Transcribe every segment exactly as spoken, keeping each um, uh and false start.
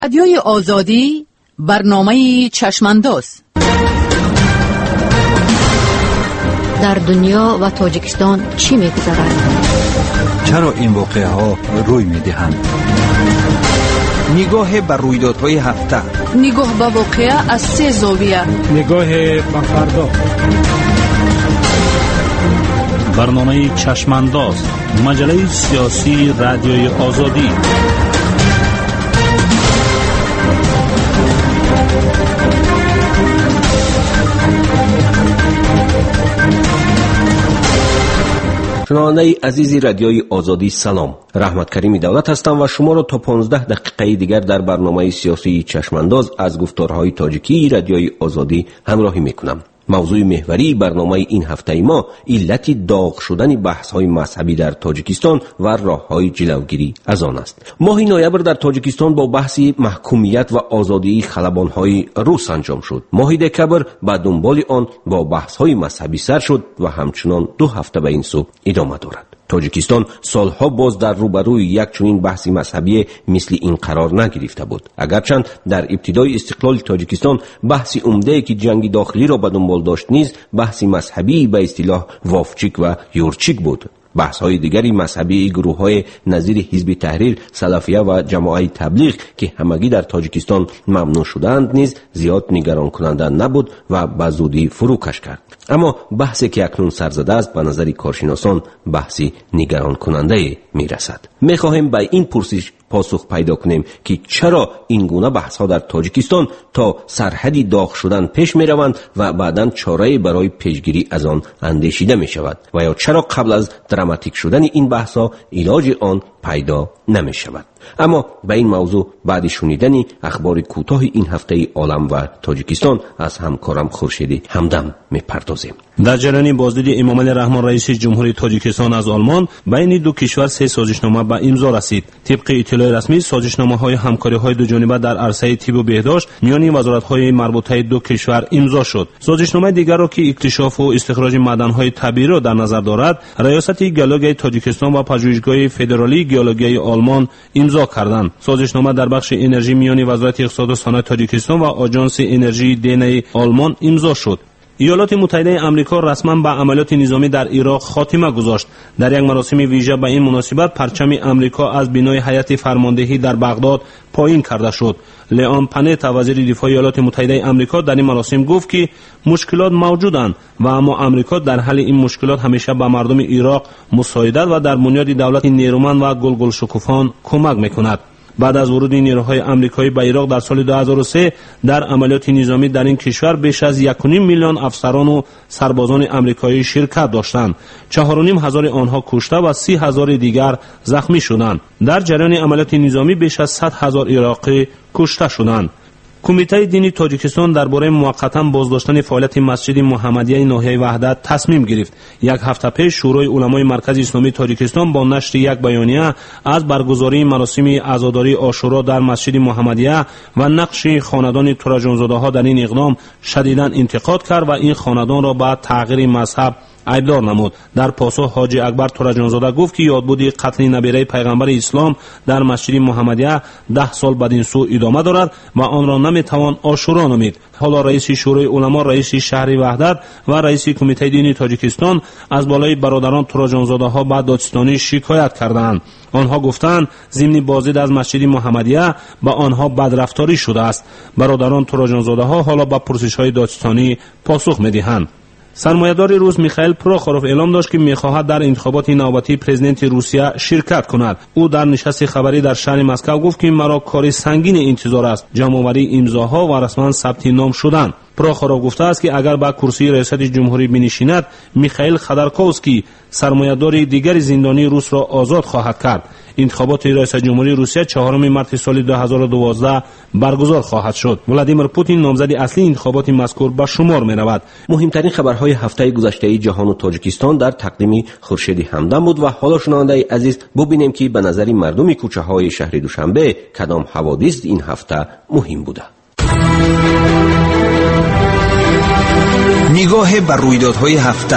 رادیوی آزادی برنامه چشمانداز. در دنیا و تاجیکستان چی می‌گذرد؟ چرا این واقعه ها روی می‌دهند؟ نگاه بر رویدادهای هفته، نگاه به واقعه از سه زاویه، نگاه به فردا. برنامه چشمانداز، مجله سیاسی رادیوی آزادی. شنونده عزیزی رادیوی آزادی، سلام. رحمت کریمی دولت هستم و شما را تا پانزده دقیقه دیگر در برنامه سیاسی چشمانداز از گفتارهای تاجیکی رادیوی آزادی همراهی میکنم. موضوع محوری برنامه این هفته ما علت داغ شدن بحث‌های مذهبی در تاجیکستان و راه‌های جلوگیری از آن است. ماه نوامبر در تاجیکستان با بحث محکومیت و آزادی خلبان‌های روس انجام شد. ماه دکبر به دنبال آن با بحث‌های مذهبی سر شد و همچنان دو هفته به این سو ادامه دارد. تاجیکستان سالها باز در روبروی یک چنین بحثی مذهبی مثل این قرار نگرفته بود. اگرچند در ابتدای استقلال تاجیکستان بحثی عمده که جنگ داخلی را به دنبال داشت نیز بحثی مذهبی به اصطلاح وافچیک و یورچیک بود. بحث‌های دیگری مذهبی گروه‌های نظیر حزب تحریر، سلفیه و جماعت تبلیغ که همگی در تاجیکستان ممنوع شدند نیز زیاد نگران کننده نبود و به زودی فروکش کرد. اما بحثی که اکنون سر زده است به نظر کارشناسان بحثی نگران کننده می‌رسد. می‌خواهیم به این پرسش پاسخ پیدا کنیم که چرا این گونه بحث‌ها در تاجیکستان تا سرحدی داغ شدن پیش می‌روند و بعداً چاره‌ای برای پیشگیری از آن اندیشیده می‌شود و یا چرا قبل از دراماتیک شدن این بحث‌ها علاج آن پیدا نمی‌شود. اما به این موضوع بعد شنیدن اخبار کوتاه این هفته عالم و تاجیکستان از همکارم خورشیدی همدم می‌پردازیم. در جریان بازدید امام علی رحمان رئیس جمهوری تاجیکستان از آلمان بین دو کشور سه سازشنامه به امضا رسید. طبق اطلاع رسمی سازشنامه‌های همکاری‌های دو جانبه در عرصه طب و بهداشت میان وزارت‌های مربوطه دو کشور امضا شد. سازشنامه دیگر را که اکتشاف و استخراج معدن‌های طبیعی را در نظر دارد، ریاست گیولوژی تاجیکستان و پژوهشگاه فدرالی گیولوژی آلمان امضا کردند. سازشنامه در بخش انرژی میان وزارت اقتصاد و صنعت تاجیکستان و آژانس انرژی دینه آلمان امضا شد. ایالات متحده آمریکا رسما به عملیات نظامی در عراق خاتمه گذاشت. در یک مراسم ویژه به این مناسبت پرچم آمریکا از بنای هیئت فرماندهی در بغداد پایین کرده شد. لیان پنتا وزیر دفاع ایالات متحده آمریکا در این مراسم گفت که مشکلات موجودند و اما آمریکا در حل این مشکلات همیشه به مردم عراق مساعدت و در بنیاد دولت نیرومند و گلگل شکوفان کمک میکند. بعد از ورود نیروهای آمریکایی به عراق در سال دو هزار و سه در عملیات نظامی در این کشور بیش از یک و نیم میلیون افسران و سربازان آمریکایی شرکت داشتند. چهار و نیم هزار آنها کشته و سی هزار دیگر زخمی شدند. در جریان عملیات نظامی بیش از صد هزار عراقی کشته شدند. کمیته دینی تاجیکستان درباره موقتا بازداشتن فعالیت مسجد محمدیه ناحیه وحدت تصمیم گرفت. یک هفته پیش شورای علمای مرکز اسلامی تاجیکستان با نشر یک بیانیه از برگزاری مراسم عزاداری عاشورا در مسجد محمدیه و نقش خاندان تورجانزاده ها در این اقدام شدیداً انتقاد کرد و این خاندان را به تغییر مذهب ایبدار نمود. در پاسخ حاجی اکبر تورجانزاده گفت که یادبود قتل نبیره پیغمبر اسلام در مسجد محمدیه ده سال بعد این سو ادامه دارد و آن را نمیتوان عاشورا نامید. حالا رئیس شورای علما، رئیس شهر وحدت و رئیس کمیته دینی تاجیکستان از بالای برادران تورجانزاده ها به دادستانی شکایت کردند. آنها گفتند ضمن بازدید از مسجد محمدیه با آنها بدرفتاری شده است. برادران تورجانزاده ها حالا به پرسش های دادستانی پاسخ میدهند. سرمایه‌دار روس میخائیل پروخوروف اعلام داشت که میخواهد در انتخابات نوبتی پرزیدنت روسیه شرکت کند. او در نشست خبری در شهر مسکو گفت که مرا کار سنگین انتظار است، جمع‌آوری امضاها و رسما ثبت نام شدن. پروخوروف گفته است که اگر به کرسی ریاست جمهوری بنشیند، میخائیل خودرکوفسکی سرمایه‌دار دیگر زندانی روس را آزاد خواهد کرد. انتخابات ریاست جمهوری روسیه چهارم مارس سال دو هزار و دوازده برگزار خواهد شد. ولادیمیر پوتین نامزد اصلی انتخابات مذکور به شمار می رود. مهمترین خبرهای هفته گذشته جهان و تاجیکستان در تقدیم خورشیدی همدم بود و حالا شنونده عزیز ببینیم که به نظر مردم کوچه های شهر دوشنبه کدام حوادث این هفته مهم بوده. نگاه بر رویدادهای هفته.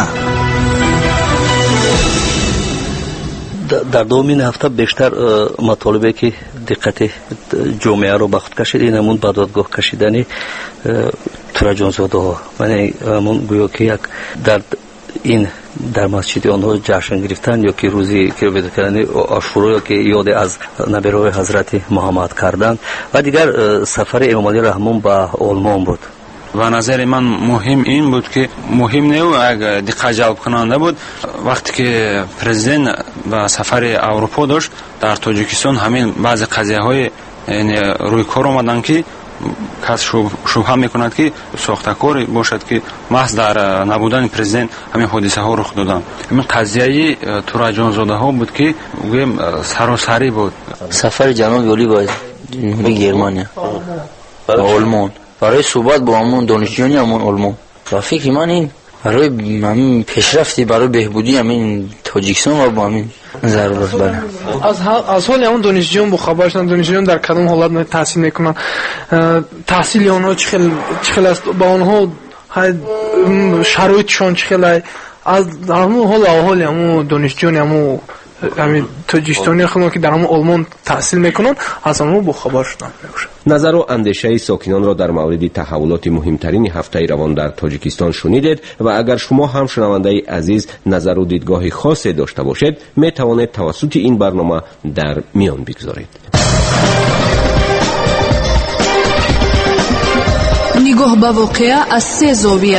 در دومین هفته بیشتر مطالبی که دقت جامعه رو به خود کشید. این همون به دادگاه کشیدن تورا جانزاده ها، یعنی همون گویا که یک در این در مسجد آنها جشن گرفتن یا که روزی که بده کردن عاشورا یا که یاد از نبیرای حضرت محمد کردند و دیگر سفر امام علی رحمون به آلمان بود. و نظر من مهم این بود که مهم نه اگر دقت جلب کننده بود وقتی که پرزیدنت به سفر اروپا داشت در تاجیکستان همین بعضی قضیه های روی کار آمدن که کس شبهه میکند که ساختکاری باشد که محض در نبودن پرزیدنت همین حادثه ها رخ دادن. همین قضیه تورا جانزاده ها بود که گویم سراسری بود. سفر جناب ولی با جمهوری گرمانیا و آلمان برای صحبت با همون دانشجویان همون آلمان و فکر من این برای همین پیشرفتی برای بهبودی همین تاجیکستان و با همین ضرورت بله. از از حال همون دانشجویان با خبر شدن دانشجویان در کدام حالت تحصیل میکنن، تحصیل اونها چخیل چخیل است، با اونها شرایطشون چخیل از همون حال احوال همون دانشجویان همون همین تاجیکستانی خودمون که در همون آلمان تحصیل میکنن از اونها با خبر شدن. نظر و اندیشه ساکنان را در مورد تحولات مهمترین هفته روان در تاجیکستان شنیدید و اگر شما هم شنونده عزیز نظر و دیدگاه خاصی داشته باشید می توانید توسط این برنامه در میان بگذارید. نگاه به واقعه از سه زاویه.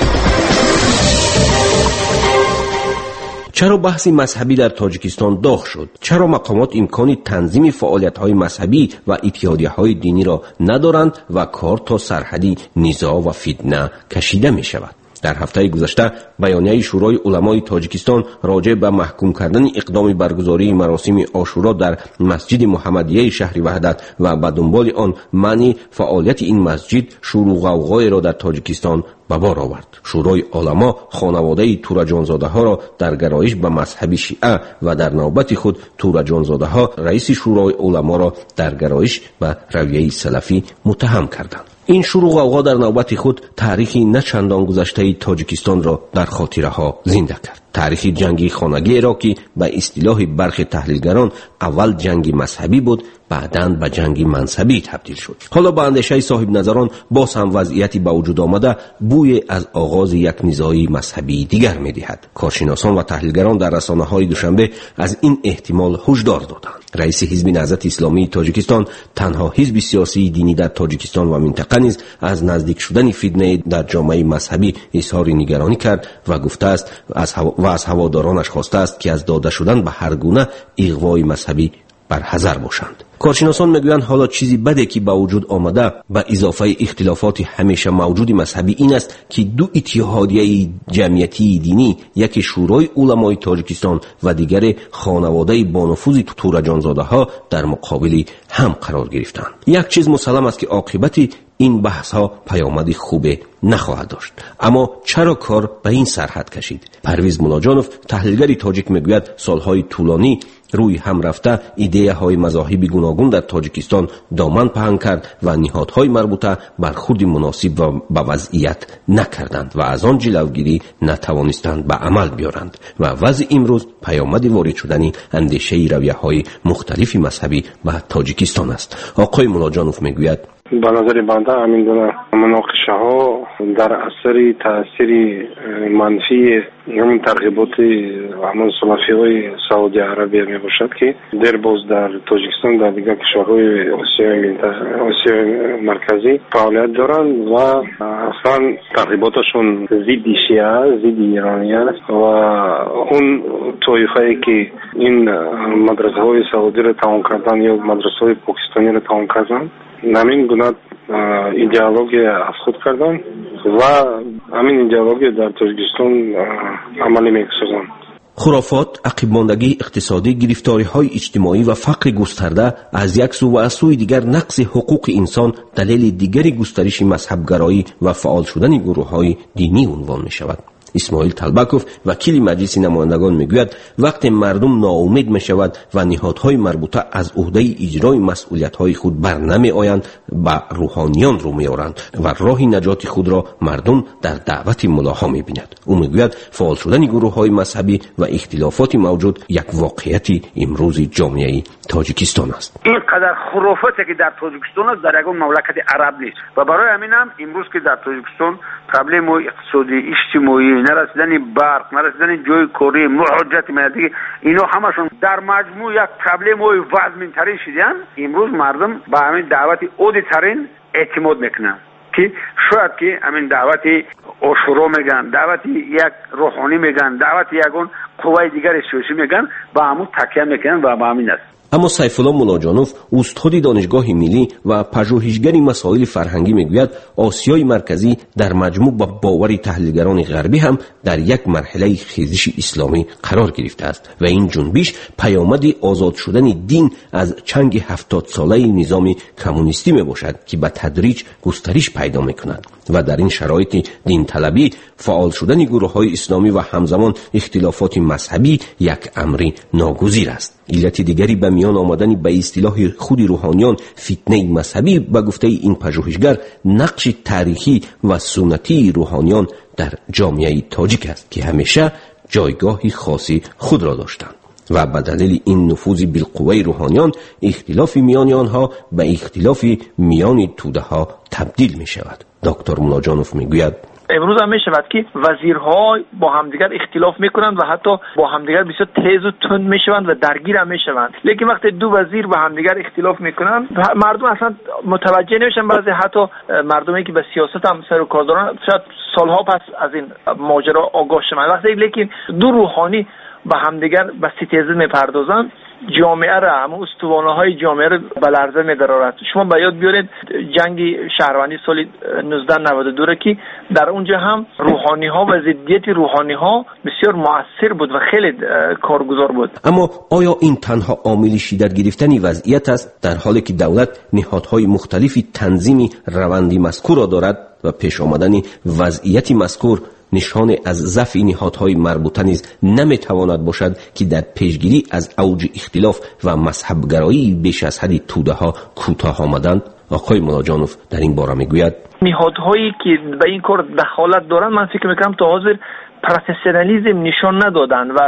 چرا بحث مذهبی در تاجیکستان داغ شد؟ چرا مقامات امکان تنظیم فعالیت‌های مذهبی و اتحادیه‌های دینی را ندارند و کار تا سرحدی نزاع و فتنه کشیده می شود؟ در هفته گذشته بیانیه شورای علمای تاجیکستان راجع به محکوم کردن اقدام برگزاری مراسم عاشورا در مسجد محمدیه شهر وحدت و به دنبال آن منع فعالیت این مسجد شور و غوغای را در تاجیکستان به بار آورد. شورای علما خانواده تورا جانزاده ها را در گرایش به مذهب شیعه و در نوبت خود تورا جانزاده ها رئیس شورای علما را در گرایش به رویه سلفی متهم کردند. این شور و غوغا در نوبت خود تاریخی نه چندان گذشته تاجیکستان را در خاطره ها زنده کرد. تاریخ جنگ خانگی را که به اصطلاح برخی تحلیلگران اول جنگ مذهبی بود بعداً به جنگ منصبی تبدیل شد. حالا به اندیشه صاحب نظران باز هم وضعیتی به وجود آمده بوی از آغاز یک نزاع مذهبی دیگر می‌دهد. کارشناسان و تحلیلگران در رسانه‌های دوشنبه از این احتمال هشدار دادند. رئیس حزب نهضت اسلامی تاجیکستان، تنها حزب سیاسی دینی در تاجیکستان و منطقه نیز، از نزدیک شدن فتنه در جامعه مذهبی اظهار نگرانی کرد و گفته است از و از هوادارانش خواسته است که از داده شدن به هر گونه اغوای مذهبی برحذر باشند. کارشناسان میگویند حالا چیزی بده که با وجود آمده به اضافه اختلافات همیشه موجود مذهبی این است که دو اتحادیه جمعیتی دینی، یکی شورای علمای تاجیکستان و دیگر خانواده بانفوذ تورا جانزاده ها، در مقابل هم قرار گرفتند. یک چیز مسلم است که عاقبت این بحث ها پیامد خوب نخواهد داشت. اما چرا کار به این سرحد کشید؟ پرویز ملاجانوف، تحلیلگر تاجیک، میگوید سالهای طولانی روی هم رفته ایده های مذاهبی گوناگون در تاجیکستان دامن پهن کرد و نهادهای مربوطه برخورد مناسب و به وضعیت نکردند و از آن جلوگیری نتوانستند به عمل بیارند و وضع امروز پیامد وارد شدن اندیشه رویه های مختلف مذهبی به تاجیکستان است. آقای ملاجانوف میگوید به نظر بنده همین گونه مناقشه ها در اثر تاثیر منفی همون ترغیبات همون سلفی های سعودی عربیه می باشد که در باز در تاجیکستان در دیگر کشورهای آسیای آسیای مرکزی فعالیت دارند و اصلا ترغیباتشون ضد شیعه، ضد ایرانی است و اون طایفه که این مدرسه های سعودی را تعیین کردن یا مدرسه های پاکستانی را تعیین کردن همین گونه ایدئولوژی از خود کردن و همین ایدئولوژی در تاجیکستان عملی می‌کنند. خرافات، عقب ماندگی اقتصادی، گرفتاری‌های اجتماعی و فقر گسترده از یک سو و از سوی دیگر نقض حقوق انسان دلیل دیگری گسترش مذهبگرایی و فعال شدن گروه‌های دینی عنوان می‌شود. اسماعیل طلبکوف وکیل مجلس نمایندگان میگوید وقتی مردم ناامید میشود و نهادهای مربوطه از عهده اجرای مسئولیت‌های خود بر نمی‌آیند به روحانیان رو می‌آورند و راه نجات خود را مردم در دعوت ملاها می‌بیند. او میگوید فعال شدن گروه‌های مذهبی و اختلافات موجود یک واقعیت امروز جامعه تاجیکستان است. این قدر خرافاتی که در تاجیکستان است در یک مملکت عرب نیست و برای همین هم امروز که در تاجیکستان پرابلم اقتصادی، اجتماعی، نرسیدن برق، نرسیدن جای کاری، محاجت مردی، اینا همشون در مجموع یک پرابلم های وزمین‌تری شدن. امروز مردم به همین دعوت عادی ترین اعتماد میکنن که شاید که همین دعوت آشورا میگن، دعوت یک روحانی میگن، دعوت یکون قوای دیگر سیاسی میگن، با همون تکیه میکنن و با همین است. اما سیف الله ملاجانوف استاد دانشگاه ملی و پژوهشگر مسائل فرهنگی میگوید آسیای مرکزی در مجموع با باور تحلیلگران غربی هم در یک مرحله خیزش اسلامی قرار گرفته است و این جنبش پیامد آزاد شدن دین از چنگ هفتاد ساله نظام کمونیستی میباشد که به تدریج گسترش پیدا میکند و در این شرایط دین طلبی، فعال شدن گروه‌های اسلامی و همزمان اختلافات مذهبی یک امر ناگزیر است. علت دیگری به میان آمدن به اصطلاح خود روحانیان فتنه مذهبی به گفته این پژوهشگر نقش تاریخی و سنتی روحانیان در جامعه تاجیک است که همیشه جایگاهی خاصی خود را داشتند و به دلیل این نفوذ بالقوه روحانیان اختلاف میان آنها به اختلاف میان توده ها تبدیل می شود. دکتر ملاجانوف می گوید امروز هم می شود که وزیرها با همدیگر اختلاف میکنند و حتی با همدیگر بسیار تیز و تند می شوند و درگیر هم می شوند. لیکن وقتی دو وزیر با همدیگر اختلاف میکنند مردم اصلا متوجه نمیشن. بعضی حتی مردمی که به سیاست هم سر و کار دارن شاید سالها پس از این ماجرا آگاه شوند. وقتی لیکن دو روحانی با همدیگر به ستیزه میپردازند جامعه را، همون استوانه های جامعه را به لرزه می‌درآورد. شما به یاد بیارید جنگ شهروندی سال نوزده نود و دو را که در اونجا هم روحانی ها و ضدیت روحانی ها بسیار مؤثر بود و خیلی کارگزار بود. اما آیا این تنها عامل شدت گرفتن وضعیت است در حالی که دولت نهادهای مختلفی تنظیم روندی مذکور را دارد و پیش آمدن وضعیت مذکور نشان از ضعف نهادهای مربوطه نیز نمیتواند باشد که در پیشگیری از اوج اختلاف و مذهبگرایی بیش از حد توده ها کوتاه آمدند؟ آقای ملاجانوف در این باره میگوید نهادهایی که به این کار دخالت دارند من فکر میکنم تا حاضر پروفسیونالیسم نشان ندادند و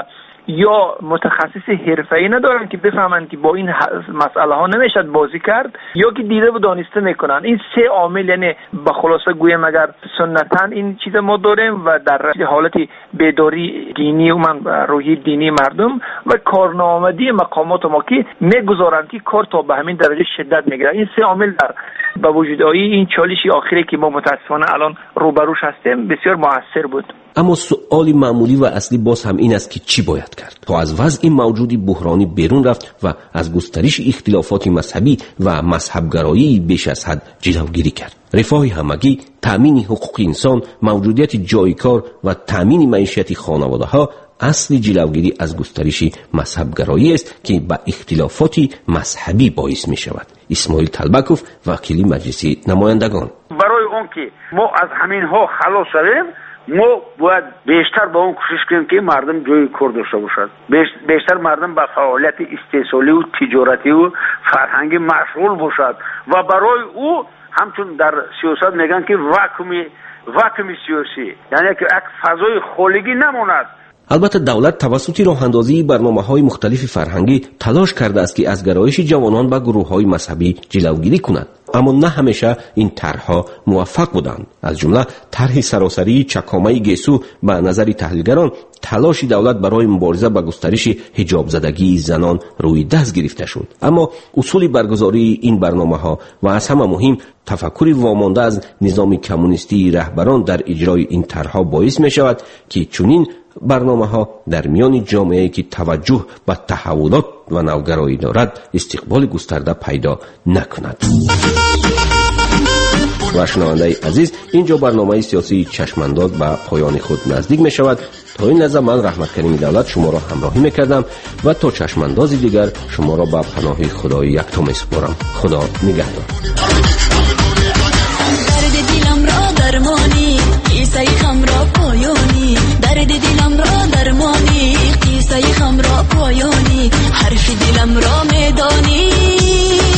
یا متخصص حرفه‌ای ندارن که بفهمن که با این مسئله ها نمیشد بازی کرد یا که دیده و دانسته میکنن. این سه عامل، یعنی به خلاصه گویم اگر سنتاً این چیز ما داریم و در حالت بیداری دینی و من روحی دینی مردم و کارنامه‌ای مقامات ما که میگذارن که کار تا به همین درجه شدت میگیره. این سه عامل در به وجود آیی این چالش آخری که ما متاسفانه الان روبروش هستیم بسیار موثر بود. اما سؤال معمولی و اصلی باز هم این است که چی باید کرد تا از وضع موجودی بحرانی بیرون رفت و از گسترش اختلافات مذهبی و مذهبگرایی بیش از حد جلوگیری کرد. رفاه همگی، تامین حقوق انسان، موجودیت جای کار و تامین معیشت خانواده ها اصل جلوگیری از گسترش مذهبگرایی است که به اختلافات مذهبی باعث می شود. اسماعیل طلبکوف وکیل مجلس نمایندگان: برای اون که ما از همین ها خلاص شویم ما باید بیشتر با اون کوشش کنیم که مردم جای کار داشته باشد، بیشتر مردم به فعالیت استحصالی و تجارتی و فرهنگی مشغول باشد و برای او همچون در سیاست میگن که واکوم واکوم سیاسی، یعنی که یک فضای خالگی نماند. البته دولت توسط راه‌اندازی برنامه‌های مختلف فرهنگی تلاش کرده است که از گرایش جوانان به گروه‌های مذهبی جلوگیری کند، اما نه همیشه این طرح‌ها موفق بودند. از جمله طرح سراسری چکامه گیسو به نظر تحلیلگران تلاش دولت برای مبارزه با گسترش حجاب زدگی زنان روی دست گرفته شد، اما اصول برگزاری این برنامه‌ها و از همه مهم تفکر وامانده از نظام کمونیستی رهبران در اجرای این طرح‌ها باعث می‌شود که چنین برنامه‌ها در میان جامعه‌ای که توجه به تحولات و نوگرایی دارد استقبال گسترده پیدا نکند. و شنونده عزیز، اینجا برنامه سیاسی چشمانداز به پایان خود نزدیک می شود. تا این لحظه من رحمت کریم دولت شما را همراهی می کردم و تا چشمانداز دیگر شما را به پناه خدای یکتا می سپارم. خدا نگهدار. درد دلم را درمانی، کیسه خم را پایانی. درد دلم را درمانی، قصه خم را پایانی، حرف دلم را میدانی.